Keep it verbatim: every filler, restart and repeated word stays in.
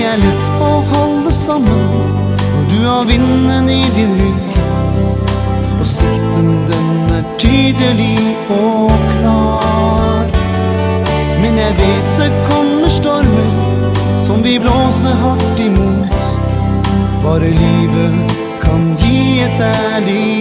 er lett å holde sammen når du har vinden i din rygg, og sikten den er tydelig og klar. Men jeg vet det kommer stormer som vi blåser hardt imot. Bare livet kan gi et ærlig